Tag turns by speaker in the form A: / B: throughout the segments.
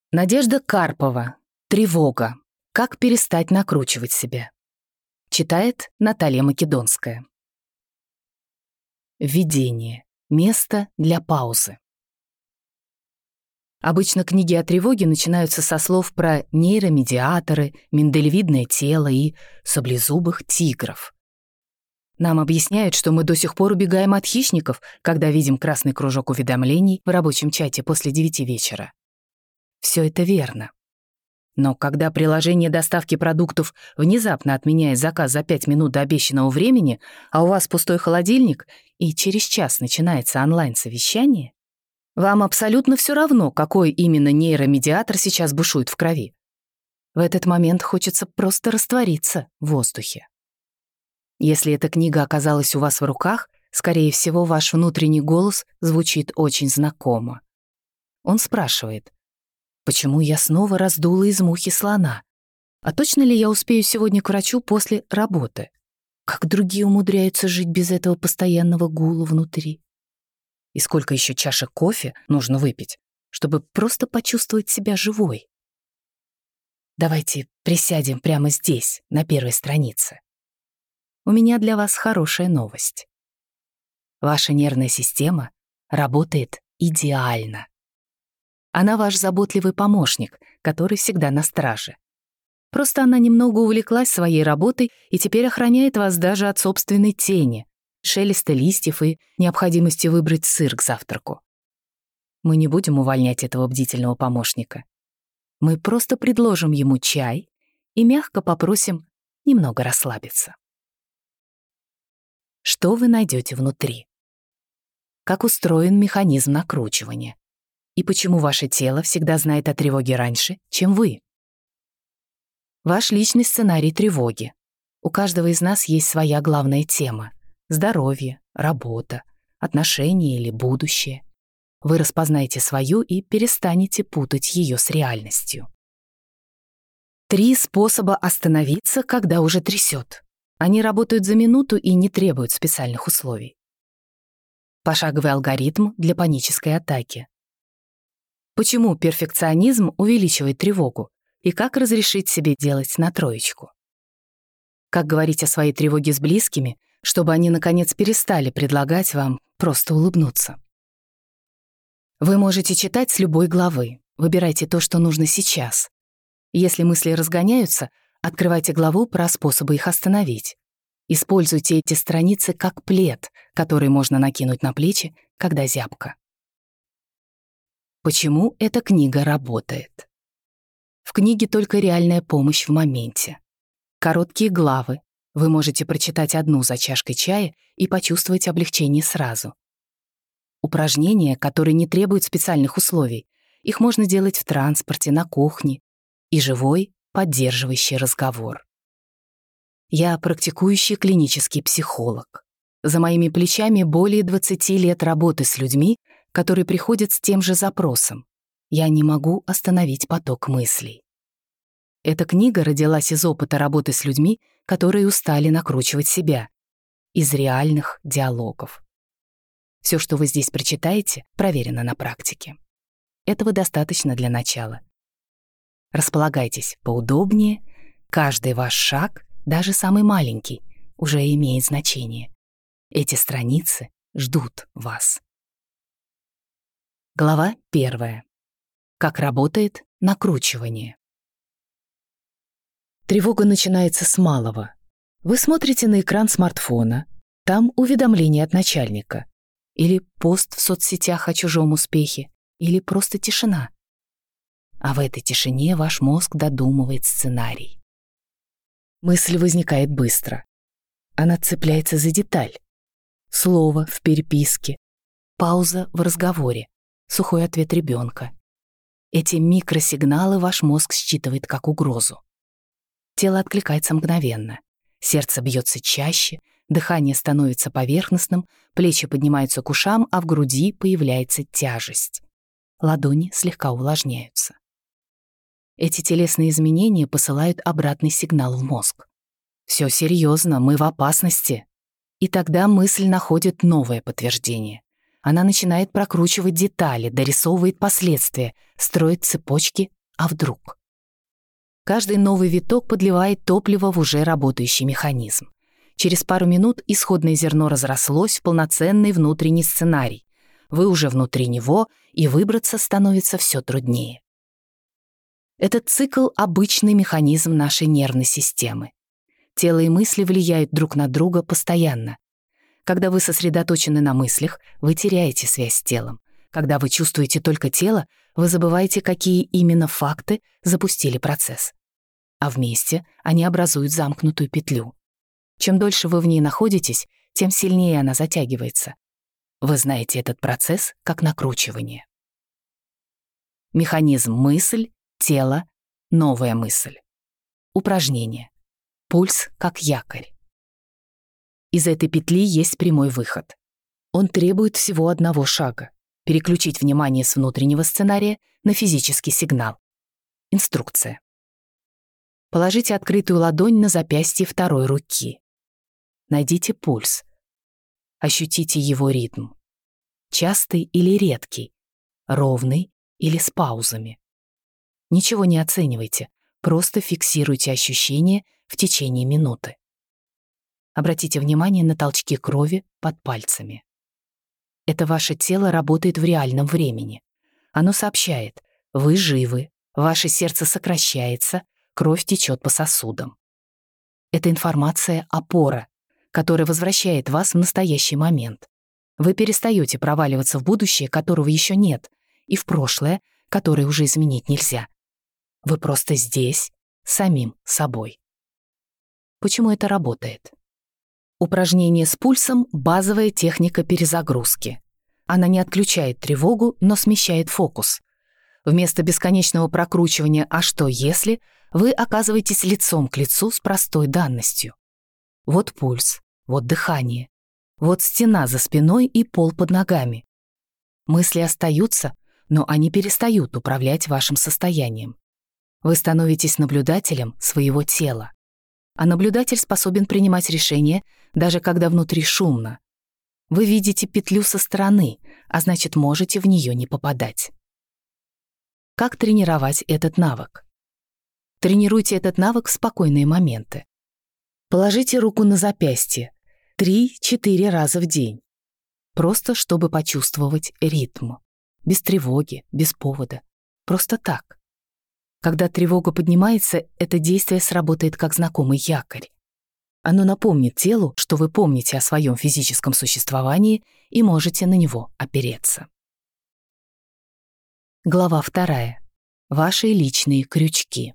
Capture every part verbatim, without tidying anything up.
A: Надежда Карпова. Тревога. Как перестать накручивать себя. Читает Наталья Македонская. Введение. Место для паузы. Обычно книги о тревоге начинаются со слов про нейромедиаторы, миндалевидное тело и саблезубых тигров. Нам объясняют, что мы до сих пор убегаем от хищников, когда видим красный кружок уведомлений в рабочем чате после девяти вечера. Все это верно. Но когда приложение доставки продуктов внезапно отменяет заказ за пять минут до обещанного времени, а у вас пустой холодильник, и через час начинается онлайн-совещание, вам абсолютно все равно, какой именно нейромедиатор сейчас бушует в крови. В этот момент хочется просто раствориться в воздухе. Если эта книга оказалась у вас в руках, скорее всего, ваш внутренний голос звучит очень знакомо. Он спрашивает: почему я снова раздула из мухи слона? А точно ли я успею сегодня к врачу после работы? Как другие умудряются жить без этого постоянного гула внутри? И сколько еще чашек кофе нужно выпить, чтобы просто почувствовать себя живой? Давайте присядем прямо здесь, на первой странице. У меня для вас хорошая новость. Ваша нервная система работает идеально. Она ваш заботливый помощник, который всегда на страже. Просто она немного увлеклась своей работой и теперь охраняет вас даже от собственной тени, шелеста листьев и необходимости выбрать сыр к завтраку. Мы не будем увольнять этого бдительного помощника. Мы просто предложим ему чай и мягко попросим немного расслабиться. Что вы найдете внутри? Как устроен механизм накручивания? И почему ваше тело всегда знает о тревоге раньше, чем вы? Ваш личный сценарий тревоги. У каждого из нас есть своя главная тема — здоровье, работа, отношения или будущее. Вы распознаете свою и перестанете путать ее с реальностью. Три способа остановиться, когда уже трясет. Они работают за минуту и не требуют специальных условий. Пошаговый алгоритм для панической атаки. Почему перфекционизм увеличивает тревогу и как разрешить себе делать на троечку? Как говорить о своей тревоге с близкими, чтобы они, наконец, перестали предлагать вам просто улыбнуться? Вы можете читать с любой главы. Выбирайте то, что нужно сейчас. Если мысли разгоняются, открывайте главу про способы их остановить. Используйте эти страницы как плед, который можно накинуть на плечи, когда зябко. Почему эта книга работает? В книге только реальная помощь в моменте. Короткие главы. Вы можете прочитать одну за чашкой чая и почувствовать облегчение сразу. Упражнения, которые не требуют специальных условий. Их можно делать в транспорте, на кухне. И живой, поддерживающий разговор. Я практикующий клинический психолог. За моими плечами более двадцати лет работы с людьми, которые приходят с тем же запросом. Я не могу остановить поток мыслей. Эта книга родилась из опыта работы с людьми, которые устали накручивать себя, из реальных диалогов. Все, что вы здесь прочитаете, проверено на практике. Этого достаточно для начала. Располагайтесь поудобнее, каждый ваш шаг, даже самый маленький, уже имеет значение. Эти страницы ждут вас. Глава первая. Как работает накручивание. Тревога начинается с малого. Вы смотрите на экран смартфона, там уведомление от начальника, или пост в соцсетях о чужом успехе, или просто тишина. А в этой тишине ваш мозг додумывает сценарий. Мысль возникает быстро. Она цепляется за деталь. Слово в переписке, пауза в разговоре, сухой ответ ребенка. Эти микросигналы ваш мозг считывает как угрозу. Тело откликается мгновенно. Сердце бьется чаще, дыхание становится поверхностным, плечи поднимаются к ушам, а в груди появляется тяжесть. Ладони слегка увлажняются. Эти телесные изменения посылают обратный сигнал в мозг. Все серьезно, мы в опасности. И тогда мысль находит новое подтверждение. Она начинает прокручивать детали, дорисовывает последствия, строит цепочки а вдруг. Каждый новый виток подливает топливо в уже работающий механизм. Через пару минут исходное зерно разрослось в полноценный внутренний сценарий. Вы уже внутри него, и выбраться становится все труднее. Этот цикл — обычный механизм нашей нервной системы. Тело и мысли влияют друг на друга постоянно. Когда вы сосредоточены на мыслях, вы теряете связь с телом. Когда вы чувствуете только тело, вы забываете, какие именно факты запустили процесс. А вместе они образуют замкнутую петлю. Чем дольше вы в ней находитесь, тем сильнее она затягивается. Вы знаете этот процесс как накручивание. Механизм мысль, тело, новая мысль. Упражнение. Пульс как якорь. Из этой петли есть прямой выход. Он требует всего одного шага — переключить внимание с внутреннего сценария на физический сигнал. Инструкция. Положите открытую ладонь на запястье второй руки. Найдите пульс. Ощутите его ритм. Частый или редкий, ровный или с паузами. Ничего не оценивайте, просто фиксируйте ощущения в течение минуты. Обратите внимание на толчки крови под пальцами. Это ваше тело работает в реальном времени. Оно сообщает: вы живы, ваше сердце сокращается, кровь течет по сосудам. Это информация — опора, которая возвращает вас в настоящий момент. Вы перестаете проваливаться в будущее, которого еще нет, и в прошлое, которое уже изменить нельзя. Вы просто здесь, самим собой. Почему это работает? Упражнение с пульсом — базовая техника перезагрузки. Она не отключает тревогу, но смещает фокус. Вместо бесконечного прокручивания «а что если» вы оказываетесь лицом к лицу с простой данностью. Вот пульс, вот дыхание, вот стена за спиной и пол под ногами. Мысли остаются, но они перестают управлять вашим состоянием. Вы становитесь наблюдателем своего тела. А наблюдатель способен принимать решения, даже когда внутри шумно. Вы видите петлю со стороны, а значит, можете в нее не попадать. Как тренировать этот навык? Тренируйте этот навык в спокойные моменты. Положите руку на запястье три-четыре раза в день. Просто чтобы почувствовать ритм. Без тревоги, без повода. Просто так. Когда тревога поднимается, это действие сработает как знакомый якорь. Оно напомнит телу, что вы помните о своем физическом существовании и можете на него опереться. Глава вторая. Ваши личные крючки.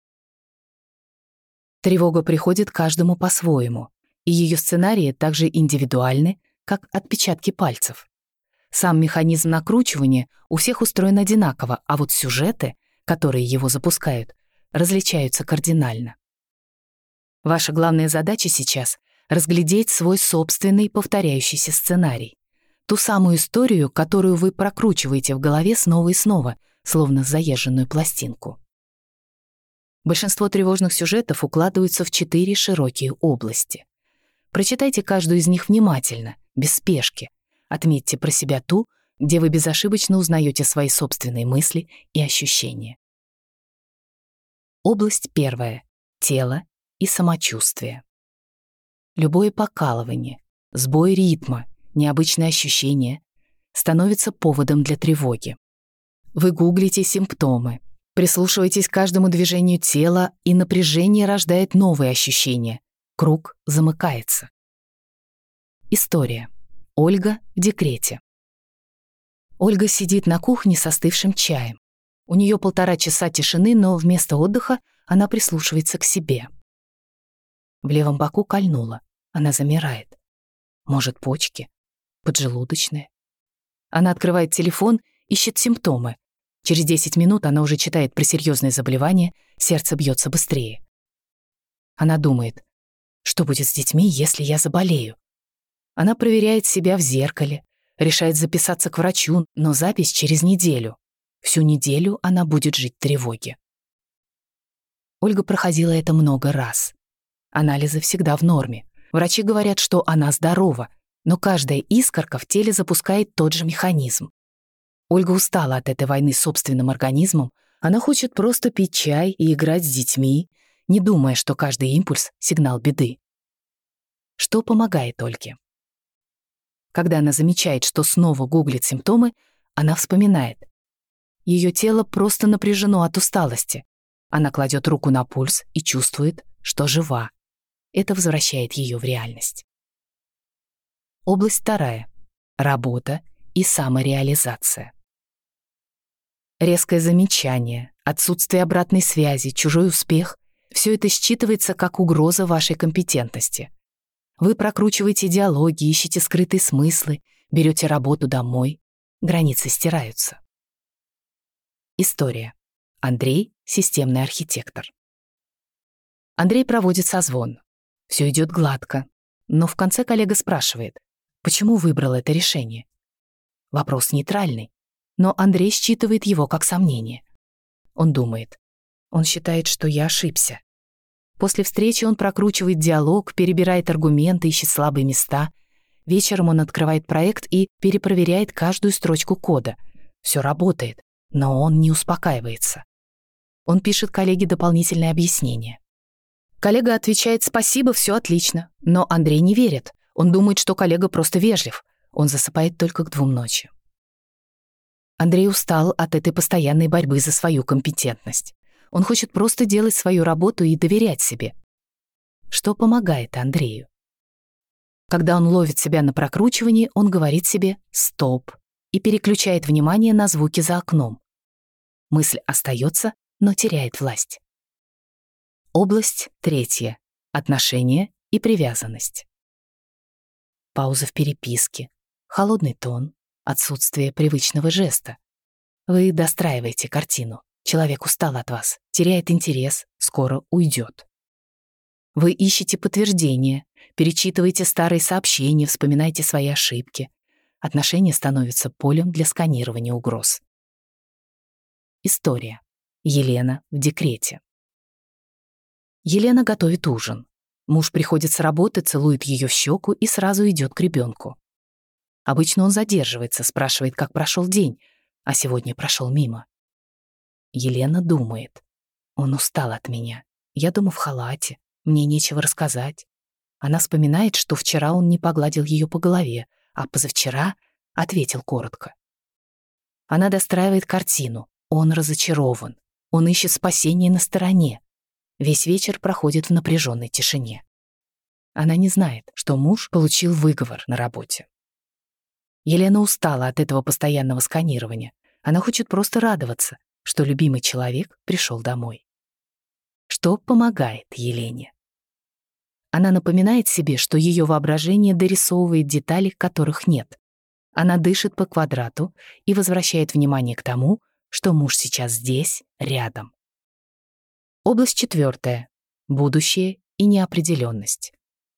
A: Тревога приходит каждому по-своему, и ее сценарии также индивидуальны, как отпечатки пальцев. Сам механизм накручивания у всех устроен одинаково, а вот сюжеты, которые его запускают, различаются кардинально. Ваша главная задача сейчас — разглядеть свой собственный повторяющийся сценарий. Ту самую историю, которую вы прокручиваете в голове снова и снова, словно заезженную пластинку. Большинство тревожных сюжетов укладываются в четыре широкие области. Прочитайте каждую из них внимательно, без спешки. Отметьте про себя ту, где вы безошибочно узнаете свои собственные мысли и ощущения. Область первая. Тело и самочувствие. Любое покалывание, сбой ритма, необычное ощущение становится поводом для тревоги. Вы гуглите симптомы, прислушиваетесь к каждому движению тела, и напряжение рождает новые ощущения. Круг замыкается. История. Ольга в декрете. Ольга сидит на кухне с остывшим чаем. У нее полтора часа тишины, но вместо отдыха она прислушивается к себе. В левом боку кольнуло. Она замирает. Может, почки? Поджелудочная? Она открывает телефон, ищет симптомы. Через десять минут она уже читает про серьезные заболевания, сердце бьется быстрее. Она думает, что будет с детьми, если я заболею? Она проверяет себя в зеркале, решает записаться к врачу, но запись через неделю. Всю неделю она будет жить в тревоге. Ольга проходила это много раз. Анализы всегда в норме. Врачи говорят, что она здорова, но каждая искорка в теле запускает тот же механизм. Ольга устала от этой войны с собственным организмом, Она хочет просто пить чай и играть с детьми, не думая, что каждый импульс — сигнал беды. Что помогает Ольге? Когда она замечает, что снова гуглит симптомы, она вспоминает. Ее тело просто напряжено от усталости. Она кладет руку на пульс и чувствует, что жива. Это возвращает ее в реальность. Область вторая. Работа и самореализация. Резкое замечание, отсутствие обратной связи, чужой успех — все это считывается как угроза вашей компетентности. Вы прокручиваете диалоги, ищете скрытые смыслы, берете работу домой, границы стираются. История. Андрей — системный архитектор. Андрей проводит созвон. Все идет гладко, но в конце коллега спрашивает, почему выбрал это решение. Вопрос нейтральный, но Андрей считывает его как сомнение. Он думает, он считает, что я ошибся. После встречи он прокручивает диалог, перебирает аргументы, ищет слабые места. Вечером он открывает проект и перепроверяет каждую строчку кода. Все работает, но он не успокаивается. Он пишет коллеге дополнительное объяснение. Коллега отвечает «спасибо, все отлично», но Андрей не верит. Он думает, что коллега просто вежлив. Он засыпает только к двум ночи. Андрей устал от этой постоянной борьбы за свою компетентность. Он хочет просто делать свою работу и доверять себе. Что помогает Андрею? Когда он ловит себя на прокручивании, он говорит себе «стоп» и переключает внимание на звуки за окном. Мысль остается, но теряет власть. Область третья. Отношения и привязанность. Пауза в переписке, холодный тон, отсутствие привычного жеста. Вы достраиваете картину. Человек устал от вас, теряет интерес, скоро уйдет. Вы ищете подтверждение, перечитываете старые сообщения, вспоминаете свои ошибки. Отношения становятся полем для сканирования угроз. История. Елена в декрете. Елена готовит ужин. Муж приходит с работы, целует ее в щеку и сразу идет к ребенку. Обычно он задерживается, спрашивает, как прошел день, а сегодня прошел мимо. Елена думает. Он устал от меня. Я дома в халате, мне нечего рассказать. Она вспоминает, что вчера он не погладил ее по голове, а позавчера ответил коротко. Она достраивает картину. Он разочарован. Он ищет спасения на стороне. Весь вечер проходит в напряженной тишине. Она не знает, что муж получил выговор на работе. Елена устала от этого постоянного сканирования. Она хочет просто радоваться, что любимый человек пришел домой. Что помогает Елене? Она напоминает себе, что ее воображение дорисовывает детали, которых нет. Она дышит по квадрату и возвращает внимание к тому, что муж сейчас здесь, рядом. Область четвертая. Будущее и неопределенность.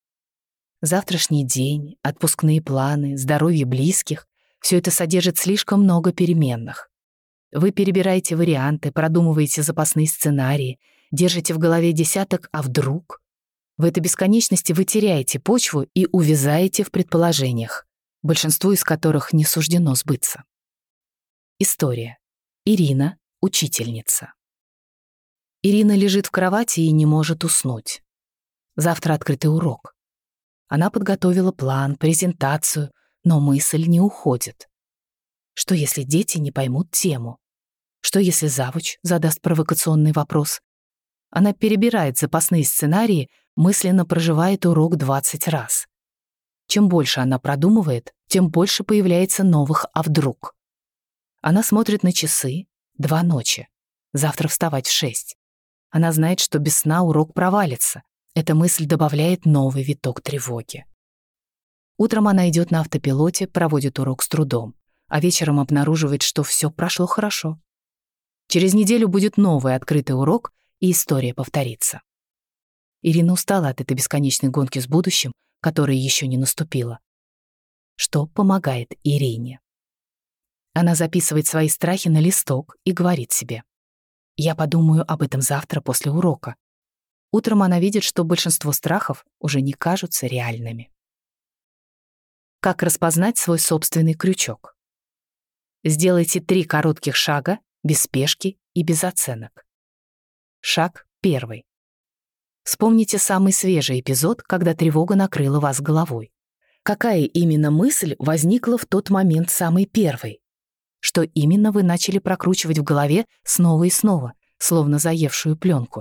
A: Завтрашний день, отпускные планы, здоровье близких — все это содержит слишком много переменных. Вы перебираете варианты, продумываете запасные сценарии, держите в голове десяток «а вдруг?». В этой бесконечности вы теряете почву и увязаете в предположениях, большинству из которых не суждено сбыться. История. Ирина — учительница. Ирина лежит в кровати и не может уснуть. Завтра открытый урок. Она подготовила план, презентацию, но мысль не уходит. Что если дети не поймут тему? Что если завуч задаст провокационный вопрос? Она перебирает запасные сценарии, мысленно проживает урок двадцать раз. Чем больше она продумывает, тем больше появляется новых «а вдруг?». Она смотрит на часы — два ночи. Завтра вставать в шесть. Она знает, что без сна урок провалится. Эта мысль добавляет новый виток тревоги. Утром она идет на автопилоте, проводит урок с трудом, а вечером обнаруживает, что все прошло хорошо. Через неделю будет новый открытый урок, и история повторится. Ирина устала от этой бесконечной гонки с будущим, которая еще не наступила. Что помогает Ирине? Она записывает свои страхи на листок и говорит себе: «Я подумаю об этом завтра после урока». Утром она видит, что большинство страхов уже не кажутся реальными. Как распознать свой собственный крючок? Сделайте три коротких шага, без спешки и без оценок. Шаг первый. Вспомните самый свежий эпизод, когда тревога накрыла вас головой. Какая именно мысль возникла в тот момент самой первой? Что именно вы начали прокручивать в голове снова и снова, словно заевшую пленку?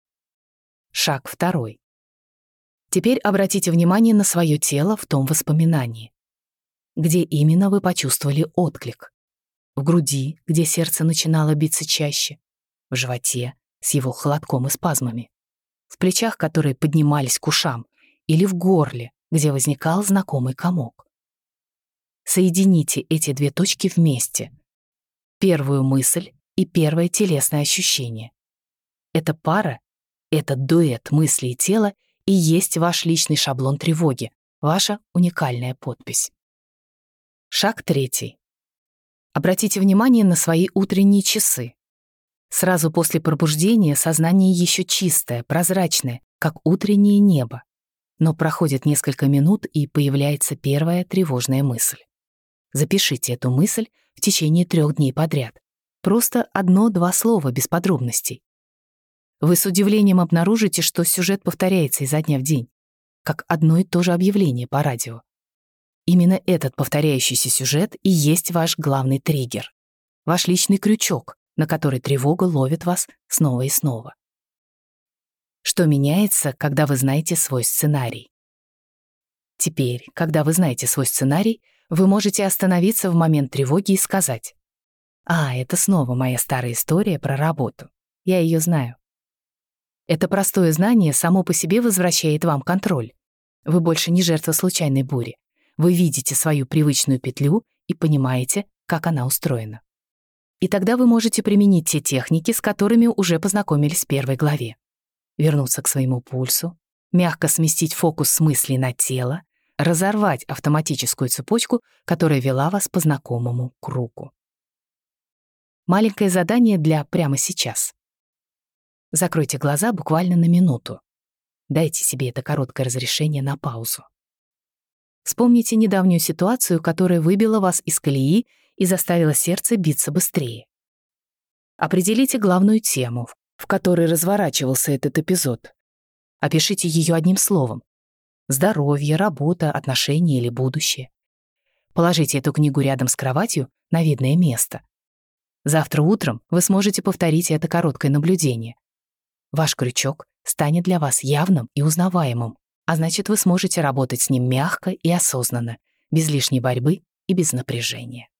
A: Шаг второй. Теперь обратите внимание на свое тело в том воспоминании. Где именно вы почувствовали отклик? В груди, где сердце начинало биться чаще, в животе с его холодком и спазмами, в плечах, которые поднимались к ушам, или в горле, где возникал знакомый комок. Соедините эти две точки вместе. Первую мысль и первое телесное ощущение. Эта пара, этот дуэт мысли и тела и есть ваш личный шаблон тревоги, ваша уникальная подпись. Шаг третий. Обратите внимание на свои утренние часы. Сразу после пробуждения сознание еще чистое, прозрачное, как утреннее небо. Но проходит несколько минут, и появляется первая тревожная мысль. Запишите эту мысль в течение трех дней подряд. Просто одно-два слова без подробностей. Вы с удивлением обнаружите, что сюжет повторяется изо дня в день, как одно и то же объявление по радио. Именно этот повторяющийся сюжет и есть ваш главный триггер, ваш личный крючок, на который тревога ловит вас снова и снова. Что меняется, когда вы знаете свой сценарий? Теперь, когда вы знаете свой сценарий, вы можете остановиться в момент тревоги и сказать: «А, это снова моя старая история про работу. Я ее знаю». Это простое знание само по себе возвращает вам контроль. Вы больше не жертва случайной бури. Вы видите свою привычную петлю и понимаете, как она устроена. И тогда вы можете применить те техники, с которыми уже познакомились в первой главе. Вернуться к своему пульсу, мягко сместить фокус с мыслей на тело, разорвать автоматическую цепочку, которая вела вас по знакомому кругу. Маленькое задание для прямо сейчас. Закройте глаза буквально на минуту. Дайте себе это короткое разрешение на паузу. Вспомните недавнюю ситуацию, которая выбила вас из колеи и заставила сердце биться быстрее. Определите главную тему, в которой разворачивался этот эпизод. Опишите ее одним словом. Здоровье, работа, отношения или будущее. Положите эту книгу рядом с кроватью на видное место. Завтра утром вы сможете повторить это короткое наблюдение. Ваш крючок станет для вас явным и узнаваемым, а значит, вы сможете работать с ним мягко и осознанно, без лишней борьбы и без напряжения.